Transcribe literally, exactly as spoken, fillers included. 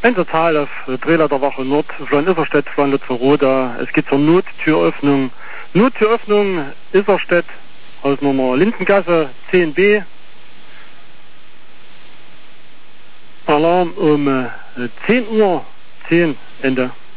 Einsatzzahl auf Drehleiterwache Nord, von Isserstedt, von Lützerath. Es geht zur Nottüröffnung. Nottüröffnung Isserstedt, Hausnummer Lindengasse zehn b. Alarm um zehn Uhr zehn, Ende.